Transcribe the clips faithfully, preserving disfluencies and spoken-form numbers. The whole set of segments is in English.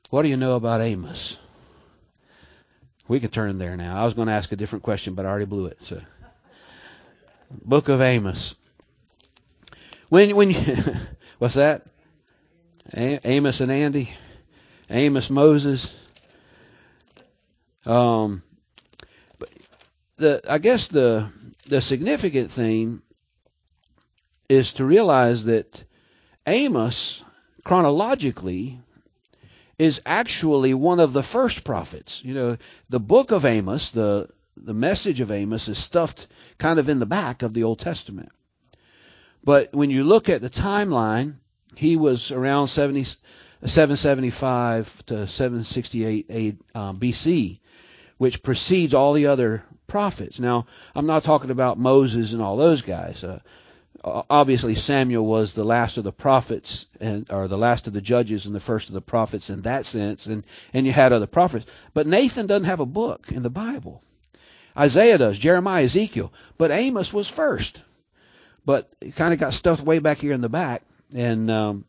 What do you know about Amos? We can turn there now. I was going to ask a different question, but I already blew it. So, Book of Amos. When when you, what's that? A- Amos and Andy, Amos Moses. Um, but the I guess the the significant thing is to realize that Amos, chronologically, is actually one of the first prophets. You know, the book of Amos, the the message of Amos, is stuffed kind of in the back of the Old Testament. But when you look at the timeline, he was around seven seventy-five to seven sixty-eight um, B C, which precedes all the other prophets. Now, I'm not talking about Moses and all those guys. Uh, obviously, Samuel was the last of the prophets, and or the last of the judges and the first of the prophets in that sense, and, and you had other prophets. But Nathan doesn't have a book in the Bible. Isaiah does, Jeremiah, Ezekiel. But Amos was first. But it kind of got stuffed way back here in the back. And um,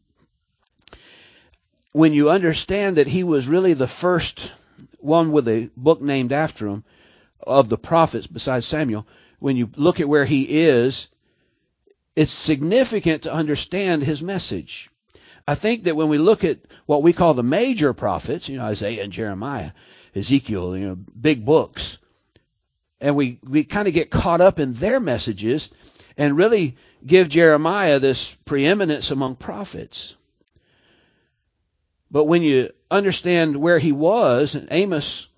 when you understand that he was really the first one with a book named after him of the prophets besides Samuel, when you look at where he is, it's significant to understand his message. I think that when we look at what we call the major prophets, you know, Isaiah and Jeremiah, Ezekiel, you know, big books, and we, we kind of get caught up in their messages and really give Jeremiah this preeminence among prophets. But when you understand where he was, Amos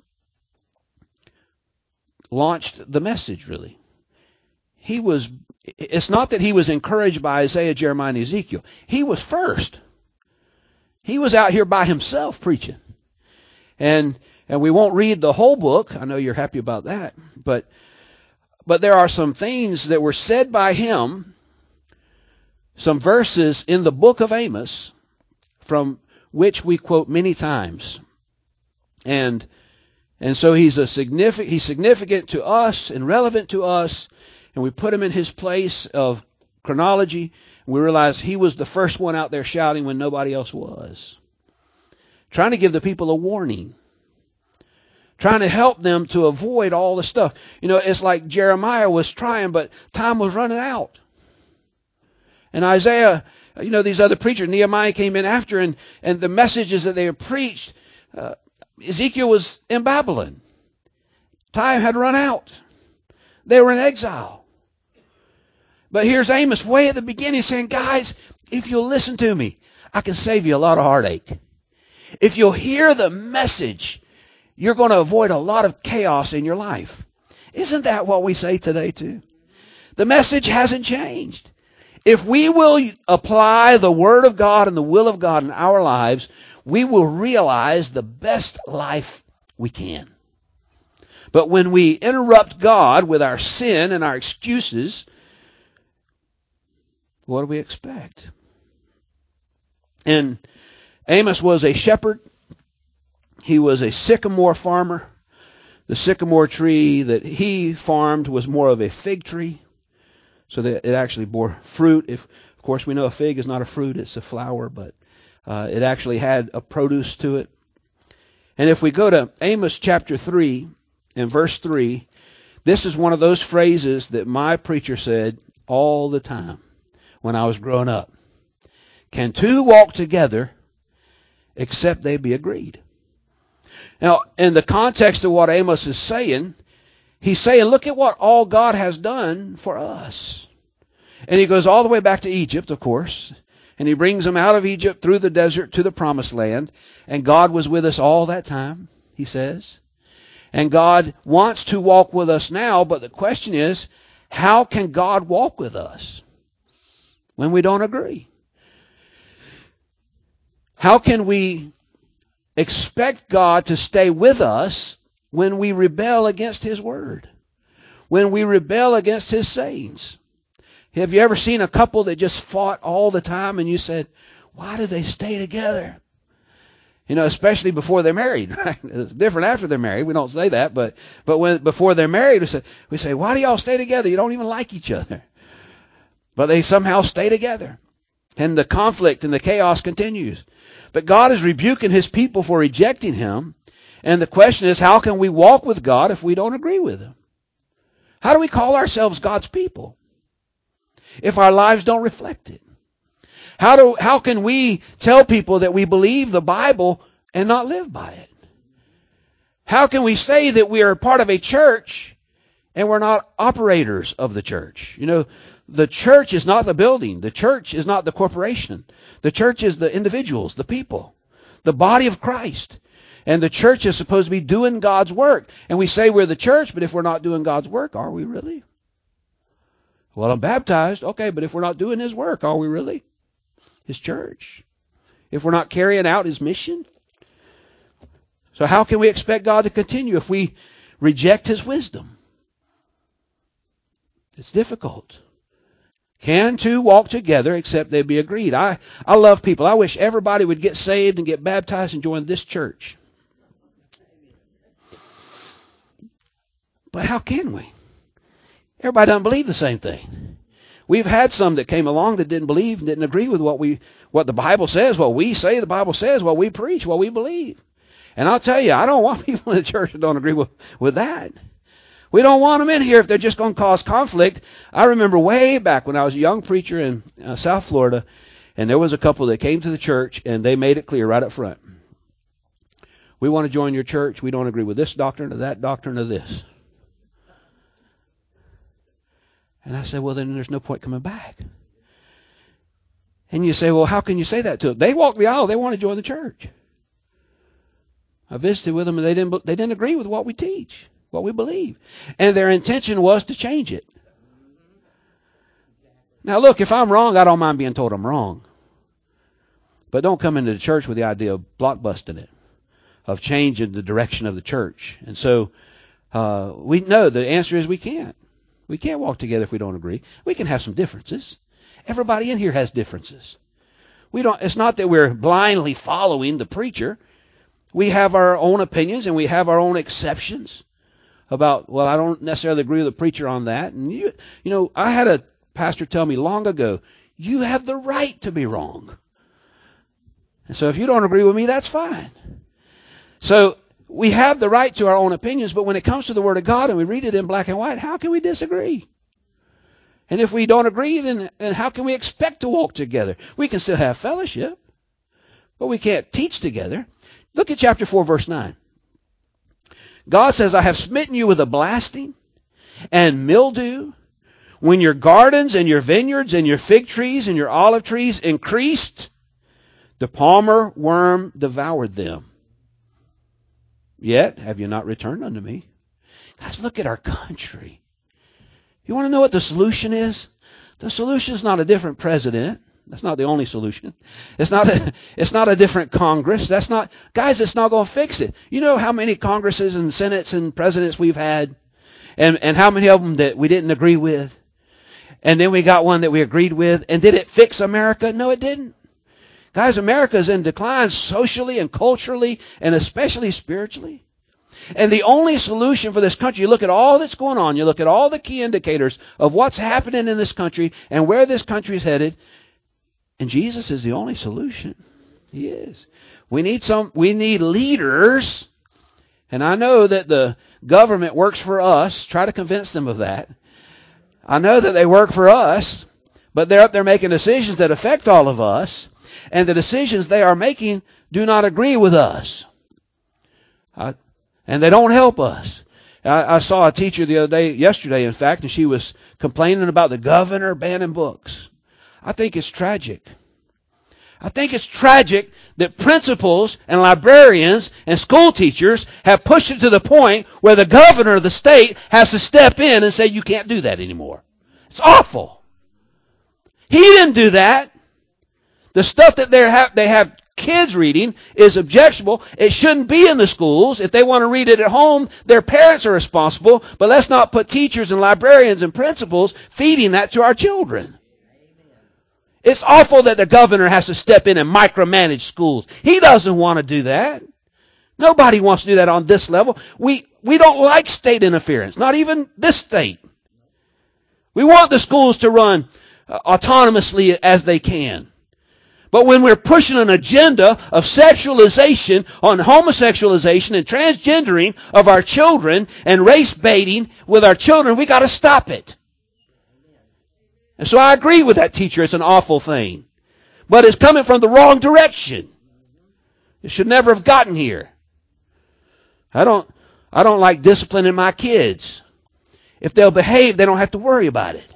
launched the message, really. He was, it's not that he was encouraged by Isaiah, Jeremiah, and Ezekiel. He was first. He was out here by himself preaching. And and we won't read the whole book. I know you're happy about that. But but there are some things that were said by him, some verses in the book of Amos, from which we quote many times. And and so he's a significant he's significant to us and relevant to us, and we put him in his place of chronology. We realize he was the first one out there shouting when nobody else was. Trying to give the people a warning. Trying to help them to avoid all the stuff. You know, it's like Jeremiah was trying, but time was running out. And Isaiah, you know, these other preachers, Nehemiah came in after, and, and the messages that they had preached, uh, Ezekiel was in Babylon. Time had run out. They were in exile. But here's Amos way at the beginning saying, guys, if you'll listen to me, I can save you a lot of heartache. If you'll hear the message, you're going to avoid a lot of chaos in your life. Isn't that what we say today too? The message hasn't changed. If we will apply the Word of God and the will of God in our lives, we will realize the best life we can. But when we interrupt God with our sin and our excuses, what do we expect? And Amos was a shepherd. He was a sycamore farmer. The sycamore tree that he farmed was more of a fig tree, so that it actually bore fruit. If, of course, we know a fig is not a fruit, it's a flower, but uh, it actually had a produce to it. And if we go to Amos chapter three and verse three, this is one of those phrases that my preacher said all the time when I was growing up. Can two walk together except they be agreed? Now, in the context of what Amos is saying, he's saying, look at what all God has done for us. And he goes all the way back to Egypt, of course. And he brings them out of Egypt through the desert to the promised land. And God was with us all that time, he says. And God wants to walk with us now, but the question is, how can God walk with us when we don't agree? How can we expect God to stay with us when we rebel against His Word? When we rebel against His sayings? Have you ever seen a couple that just fought all the time and you said, why do they stay together? You know, especially before they're married, right? It's different after they're married. We don't say that, but, but when, before they're married, we say, we say, why do y'all stay together? You don't even like each other. But they somehow stay together. And the conflict and the chaos continues. But God is rebuking his people for rejecting him. And the question is, how can we walk with God if we don't agree with him? How do we call ourselves God's people if our lives don't reflect it? How do, how can we tell people that we believe the Bible and not live by it? How can we say that we are part of a church and we're not operators of the church? You know, the church is not the building. The church is not the corporation. The church is the individuals, the people, the body of Christ. And the church is supposed to be doing God's work. And we say we're the church, but if we're not doing God's work, are we really? Well, I'm baptized. Okay, but if we're not doing his work, are we really? His church. If we're not carrying out his mission? So how can we expect God to continue if we reject his wisdom? It's difficult. Can two walk together except they be agreed? I, I love people. I wish everybody would get saved and get baptized and join this church. But how can we? Everybody doesn't believe the same thing. We've had some that came along that didn't believe and didn't agree with what we, what the Bible says, what we say the Bible says, what we preach, what we believe. And I'll tell you, I don't want people in the church that don't agree with, with that. We don't want them in here if they're just going to cause conflict. I remember way back when I was a young preacher in uh, South Florida, and there was a couple that came to the church, and they made it clear right up front. We want to join your church. We don't agree with this doctrine or that doctrine or this. And I said, well, then there's no point coming back. And you say, well, how can you say that to them? They walk the aisle. They want to join the church. I visited with them, and they didn't, they didn't agree with what we teach, what we believe. And their intention was to change it. Now, look, if I'm wrong, I don't mind being told I'm wrong. But don't come into the church with the idea of blockbusting it, of changing the direction of the church. And so uh, we know the answer is we can't. We can't walk together if we don't agree. We can have some differences. Everybody in here has differences. We don't. It's not that we're blindly following the preacher. We have our own opinions and we have our own exceptions about, well, I don't necessarily agree with the preacher on that. And you, you know, I had a pastor tell me long ago, you have the right to be wrong. And so if you don't agree with me, that's fine. So we have the right to our own opinions, but when it comes to the Word of God and we read it in black and white, how can we disagree? And if we don't agree, then, then how can we expect to walk together? We can still have fellowship, but we can't teach together. Look at chapter four, verse nine. God says, I have smitten you with a blasting and mildew when your gardens and your vineyards and your fig trees and your olive trees increased. The palmer worm devoured them. Yet have you not returned unto me? Guys, look at our country. You want to know what the solution is? The solution is not a different president. That's not the only solution. It's not a, it's not a different Congress. That's not, guys, it's not going to fix it. You know how many Congresses and Senates and presidents we've had? And, and how many of them that we didn't agree with? And then we got one that we agreed with. And did it fix America? No, it didn't. Guys, America is in decline socially and culturally and especially spiritually. And the only solution for this country, you look at all that's going on, you look at all the key indicators of what's happening in this country and where this country is headed, and Jesus is the only solution. He is. We need some, we need leaders. And I know that the government works for us. Try to convince them of that. I know that they work for us, but they're up there making decisions that affect all of us. And the decisions they are making do not agree with us. I, and they don't help us. I, I saw a teacher the other day, yesterday in fact, and she was complaining about the governor banning books. I think it's tragic. I think it's tragic that principals and librarians and school teachers have pushed it to the point where the governor of the state has to step in and say, you can't do that anymore. It's awful. He didn't do that. The stuff that they have, they have kids reading is objectionable. It shouldn't be in the schools. If they want to read it at home, their parents are responsible. But let's not put teachers and librarians and principals feeding that to our children. It's awful that the governor has to step in and micromanage schools. He doesn't want to do that. Nobody wants to do that on this level. We, we don't like state interference, not even this state. We want the schools to run uh, autonomously as they can. But when we're pushing an agenda of sexualization, on homosexualization and transgendering of our children and race baiting with our children, we got to stop it. And so I agree with that teacher. It's an awful thing. But it's coming from the wrong direction. It should never have gotten here. I don't, I don't like disciplining my kids. If they'll behave, they don't have to worry about it.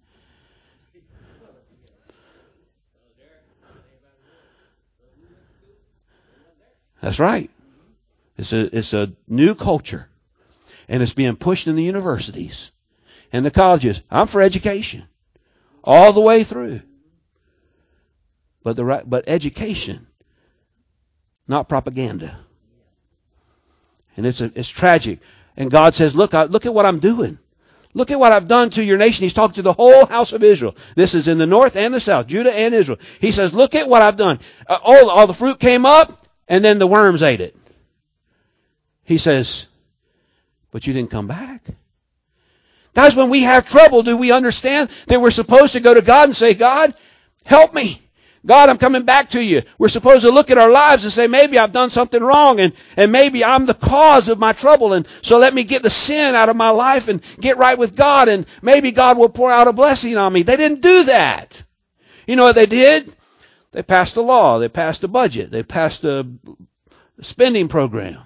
That's right. It's a, it's a new culture. And it's being pushed in the universities and the colleges. I'm for education. All the way through. But the right, but education, not propaganda. And it's a, it's tragic. And God says, look, I, look at what I'm doing. Look at what I've done to your nation. He's talking to the whole house of Israel. This is in the north and the south, Judah and Israel. He says, look at what I've done. Uh, all, all the fruit came up, and then the worms ate it. He says, but you didn't come back. Guys, when we have trouble, do we understand that we're supposed to go to God and say, God, help me. God, I'm coming back to you. We're supposed to look at our lives and say, maybe I've done something wrong, and, and maybe I'm the cause of my trouble, and so let me get the sin out of my life and get right with God, and maybe God will pour out a blessing on me. They didn't do that. You know what they did? They passed a law. They passed a budget. They passed a spending program.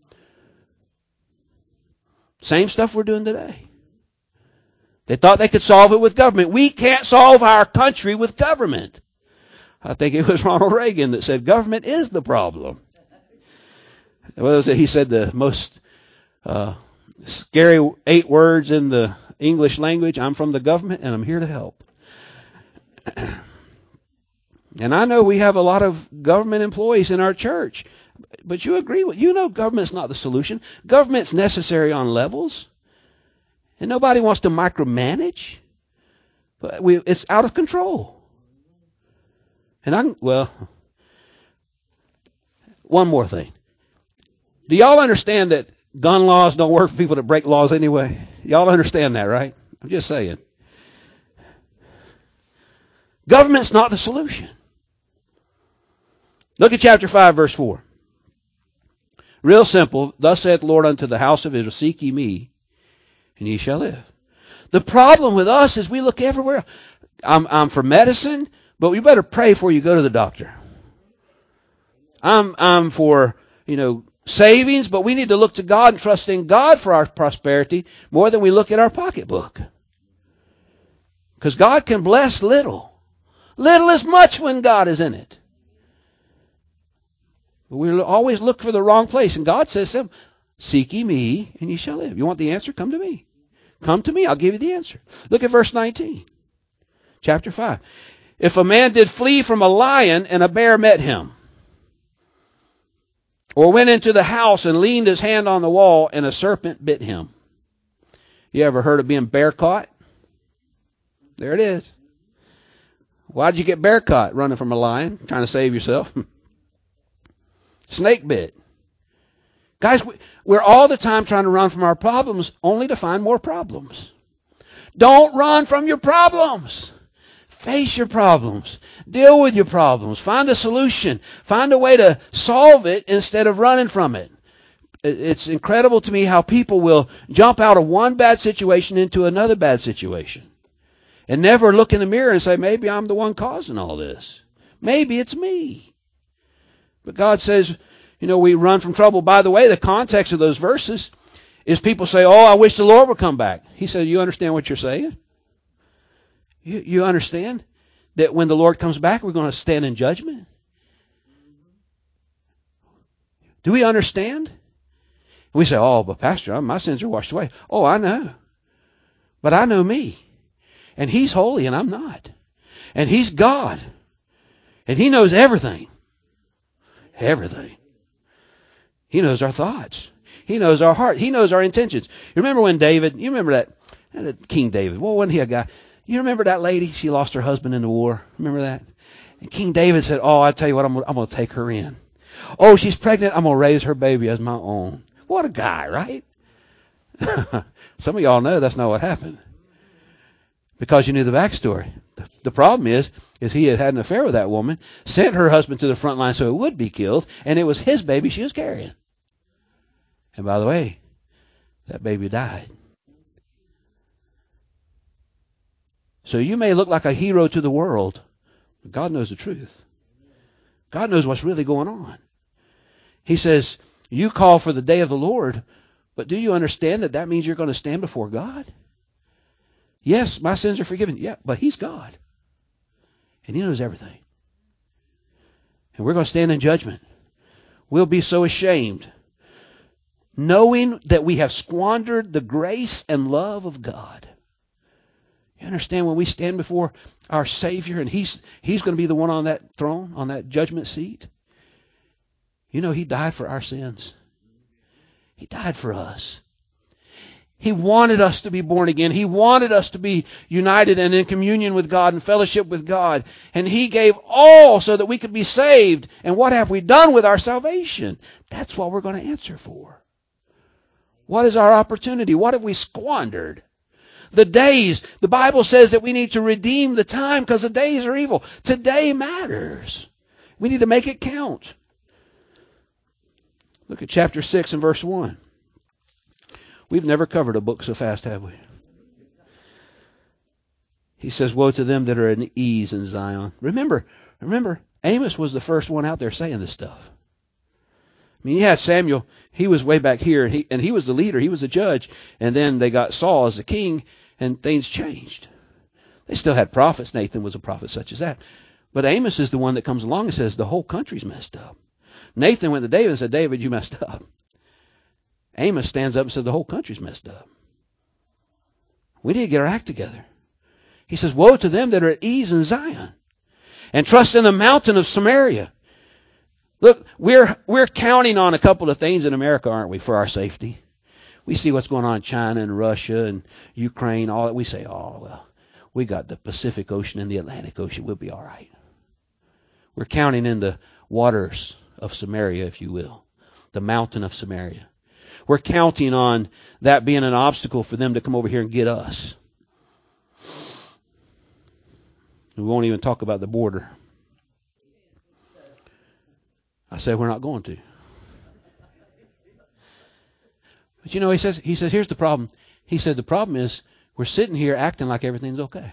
Same stuff we're doing today. They thought they could solve it with government. We can't solve our country with government. I think it was Ronald Reagan that said government is the problem. What was it? He said the most uh, scary eight words in the English language. I'm from the government and I'm here to help. And I know we have a lot of government employees in our church. But you agree with, you know government's not the solution. Government's necessary on levels. And nobody wants to micromanage. But we, it's out of control. And I, well, one more thing. Do y'all understand that gun laws don't work for people that break laws anyway? Y'all understand that, right? I'm just saying. Government's not the solution. Look at chapter five, verse four. Real simple. Thus saith the Lord unto the house of Israel, seek ye me, and ye shall live. The problem with us is we look everywhere. I'm, I'm for medicine, but you better pray before you go to the doctor. I'm, I'm for, you know, savings, but we need to look to God and trust in God for our prosperity more than we look at our pocketbook. Because God can bless little. Little is much when God is in it. But we always look for the wrong place. And God says, seek ye me, and ye shall live. You want the answer? Come to me. Come to me. I'll give you the answer. Look at verse nineteen. Chapter five. If a man did flee from a lion and a bear met him, or went into the house and leaned his hand on the wall and a serpent bit him. You ever heard of being bear caught? There it is. Why'd you get bear caught? Running from a lion, trying to save yourself. Snake bit. Guys, we're all the time trying to run from our problems only to find more problems. Don't run from your problems. Face your problems. Deal with your problems. Find a solution. Find a way to solve it instead of running from it. It's incredible to me how people will jump out of one bad situation into another bad situation and never look in the mirror and say, maybe I'm the one causing all this. Maybe it's me. But God says, you know, we run from trouble. By the way, the context of those verses is people say, oh, I wish the Lord would come back. He said, you understand what you're saying? You, you understand that when the Lord comes back, we're going to stand in judgment? Do we understand? We say, oh, but Pastor, my sins are washed away. Oh, I know. But I know me. And He's holy and I'm not. And He's God. And He knows everything. Everything. He knows our thoughts. He knows our heart. He knows our intentions. You remember when David, you remember that, King David, well, wasn't he a guy? You remember that lady? She lost her husband in the war. Remember that? And King David said, oh, I tell you what, I'm going I'm to take her in. Oh, she's pregnant. I'm going to raise her baby as my own. What a guy, right? Some of y'all know that's not what happened. because you knew the backstory. The, the problem is, is he had had an affair with that woman, sent her husband to the front line so it would be killed, and it was his baby she was carrying. And by the way, that baby died. So you may look like a hero to the world, but God knows the truth. God knows what's really going on. He says, you call for the day of the Lord, but do you understand that that means you're going to stand before God? Yes, my sins are forgiven. Yeah, but He's God. And He knows everything. And we're going to stand in judgment. We'll be so ashamed, knowing that we have squandered the grace and love of God. You understand, when we stand before our Savior and He's He's going to be the one on that throne, on that judgment seat. You know, He died for our sins. He died for us. He wanted us to be born again. He wanted us to be united and in communion with God and fellowship with God. And He gave all so that we could be saved. And what have we done with our salvation? That's what we're going to answer for. What is our opportunity? What have we squandered? The days, the Bible says that we need to redeem the time because the days are evil. Today matters. We need to make it count. Look at chapter six and verse one. We've never covered a book so fast, have we? He says, woe to them that are at ease in Zion. Remember, remember, Amos was the first one out there saying this stuff. I mean, you had Samuel, he was way back here, and he, and he was the leader, he was the judge, and then they got Saul as the king, and things changed. They still had prophets. Nathan was a prophet such as that. But Amos is the one that comes along and says, the whole country's messed up. Nathan went to David and said, David, you messed up. Amos stands up and says, the whole country's messed up. We need to get our act together. He says, woe to them that are at ease in Zion and trust in the mountain of Samaria. Look, we're, we're counting on a couple of things in America, aren't we, for our safety? We see what's going on in China and Russia and Ukraine, all that. We say, oh, well, we got the Pacific Ocean and the Atlantic Ocean. We'll be all right. We're counting in the waters of Samaria, if you will, the mountain of Samaria. We're counting on that being an obstacle for them to come over here and get us. We won't even talk about the border. I said we're not going to. But you know, he says, he says, here's the problem. He said the problem is we're sitting here acting like everything's okay.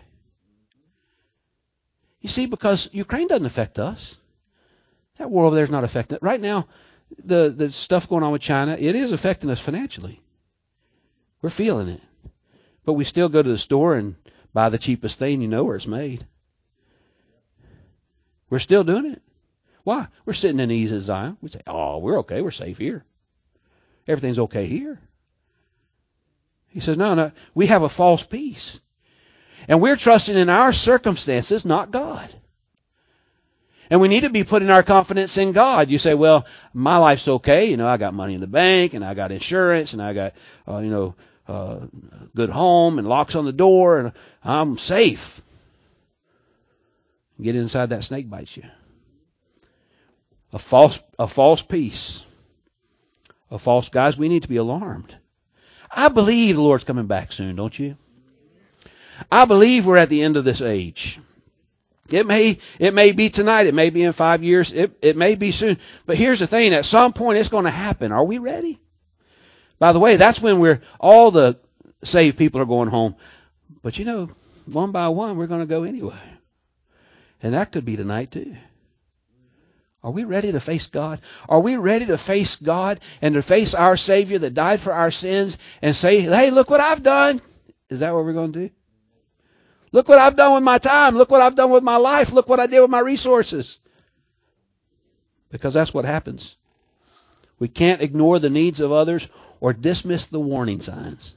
You see, because Ukraine doesn't affect us. That war over there is not affecting it. Right now, the, the stuff going on with China, it is affecting us financially. We're feeling it. But we still go to the store and buy the cheapest thing, you know where it's made. We're still doing it. Why? We're sitting in ease at Zion. We say, oh, we're okay. We're safe here. Everything's okay here. He says, no, no. We have a false peace. And we're trusting in our circumstances, not God. And we need to be putting our confidence in God. You say, well, my life's okay. You know, I got money in the bank, and I got insurance, and I got, uh, you know, uh, good home, and locks on the door, and I'm safe. Get inside, that snake bites you. A false, a false peace. A false, guys, we need to be alarmed. I believe the Lord's coming back soon, don't you? I believe we're at the end of this age. It may, it may be tonight. It may be in five years. It, it may be soon. But here's the thing. At some point, it's going to happen. Are we ready? By the way, that's when we're, all the saved people are going home. But you know, one by one, we're going to go anyway. And that could be tonight too. Are we ready to face God? Are we ready to face God and to face our Savior that died for our sins and say, hey, look what I've done? Is that what we're going to do? Look what I've done with my time. Look what I've done with my life. Look what I did with my resources. Because that's what happens. We can't ignore the needs of others or dismiss the warning signs.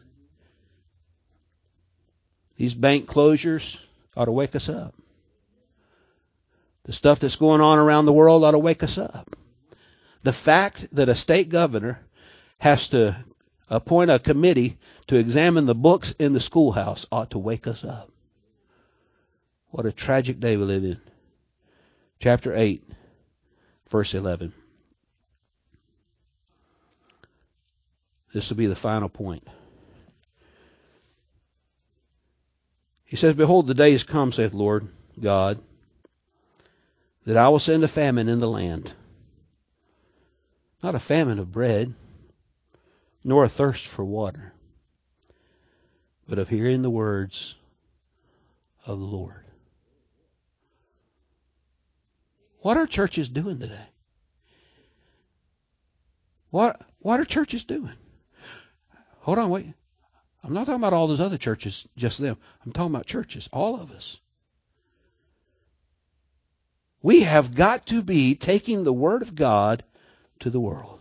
These bank closures ought to wake us up. The stuff that's going on around the world ought to wake us up. The fact that a state governor has to appoint a committee to examine the books in the schoolhouse ought to wake us up. What a tragic day we live in. Chapter eight, verse eleven. This will be the final point. He says, behold, the days come, saith Lord God, that I will send a famine in the land. Not a famine of bread, nor a thirst for water, but of hearing the words of the Lord. What are churches doing today? What, what are churches doing? Hold on, wait. I'm not talking about all those other churches, just them. I'm talking about churches, all of us. We have got to be taking the Word of God to the world.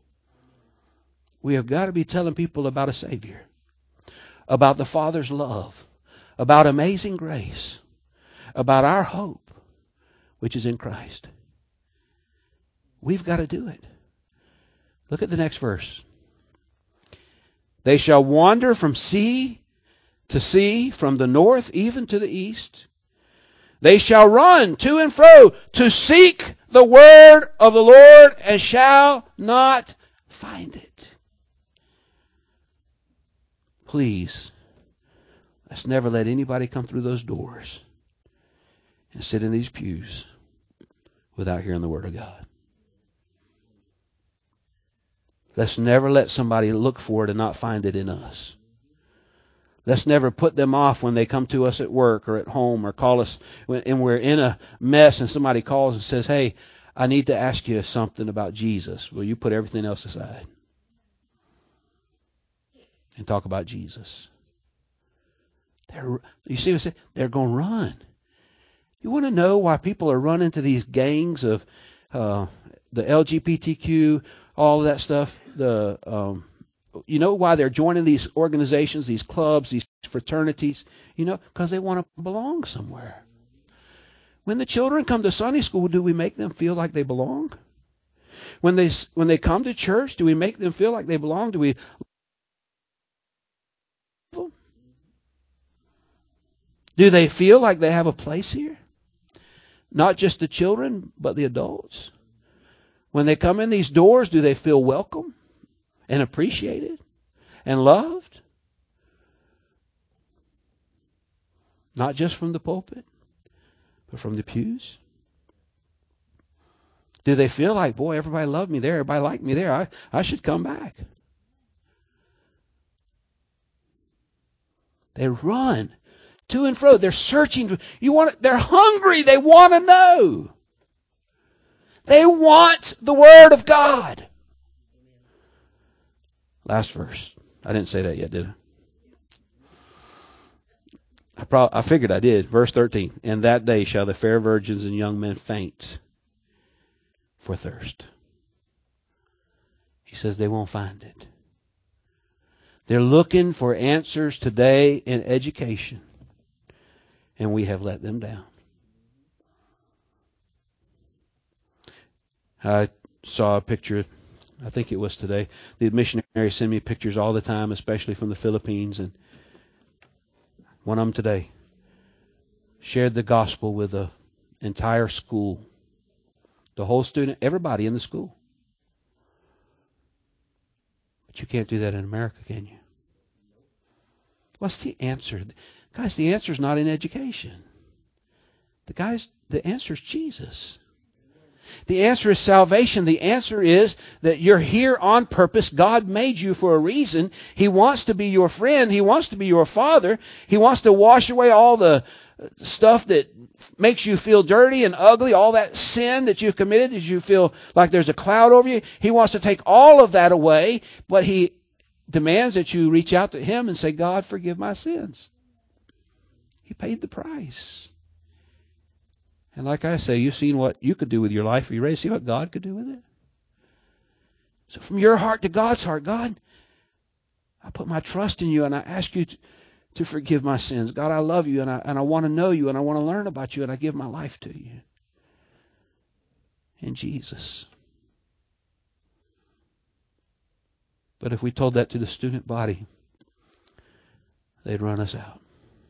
We have got to be telling people about a Savior, about the Father's love, about amazing grace, about our hope, which is in Christ. We've got to do it. Look at the next verse. They shall wander from sea to sea, from the north even to the east. They shall run to and fro to seek the word of the Lord and shall not find it. Please, let's never let anybody come through those doors and sit in these pews without hearing the word of God. Let's never let somebody look for it and not find it in us. Let's never put them off when they come to us at work or at home or call us and we're in a mess and somebody calls and says, hey, I need to ask you something about Jesus. Well, you put everything else aside and talk about Jesus. They're, you see what I said? They're going to run. You want to know why people are running to these gangs of uh, the L G B T Q, all of that stuff? The um, You know why they're joining these organizations, these clubs, these fraternities? You know, because they want to belong somewhere. When the children come to Sunday school, do we make them feel like they belong? When they when they come to church, do we make them feel like they belong? Do we? Do they feel like they have a place here? Not just the children, but the adults. When they come in these doors, do they feel welcome and appreciated and loved? Not just from the pulpit, but from the pews. Do they feel like, boy, everybody loved me there, everybody liked me there, I, I should come back? They run to and fro. They're searching. You want? They're hungry. They want to know. They want the Word of God. Last verse. I didn't say that yet, did I? I, pro- I figured I did. Verse thirteen. In that day shall the fair virgins and young men faint for thirst. He says they won't find it. They're looking for answers today in education, and we have let them down. I saw a picture, I think it was today. The missionaries send me pictures all the time, especially from the Philippines, and one of them today shared the gospel with the entire school. The whole student, everybody in the school. But you can't do that in America, can you? What's the answer? Guys, the answer is not in education. The guys, the answer is Jesus. The answer is salvation. The answer is that you're here on purpose. God made you for a reason. He wants to be your friend. He wants to be your father. He wants to wash away all the stuff that makes you feel dirty and ugly, all that sin that you've committed, that you feel like there's a cloud over you. He wants to take all of that away, but He demands that you reach out to Him and say, God, forgive my sins. He paid the price. And like I say, you've seen what you could do with your life. Are you ready to see what God could do with it? So from your heart to God's heart, God, I put my trust in you and I ask you to, to forgive my sins. God, I love you and I, and I want to know you and I want to learn about you and I give my life to you. In Jesus. But if we told that to the student body, they'd run us out.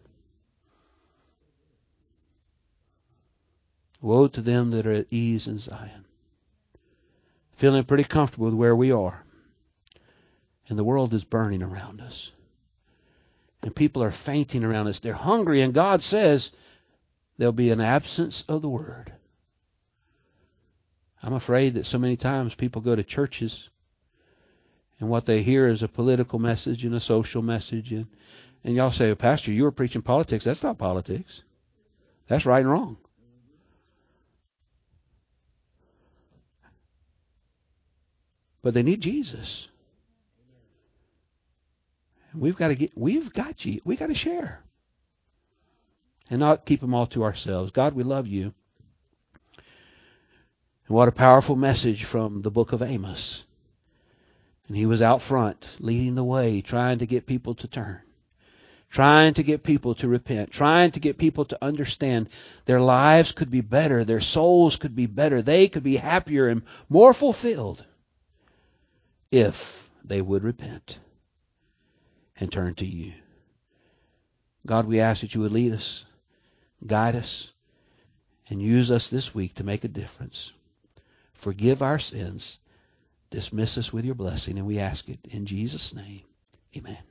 Woe to them that are at ease in Zion, feeling pretty comfortable with where we are, and the world is burning around us. And people are fainting around us. They're hungry, and God says there'll be an absence of the Word. I'm afraid that so many times people go to churches and what they hear is a political message and a social message. And, and y'all say, Pastor, you were preaching politics. That's not politics. That's right and wrong. But they need Jesus. And we've got to get, we've got you. We've got to share. And not keep them all to ourselves. God, we love you. And what a powerful message from the book of Amos. And he was out front, leading the way, trying to get people to turn. Trying to get people to repent. Trying to get people to understand their lives could be better. Their souls could be better. They could be happier and more fulfilled if they would repent and turn to you. God, we ask that you would lead us, guide us, and use us this week to make a difference. Forgive our sins. Dismiss us with your blessing, and we ask it in Jesus' name. Amen.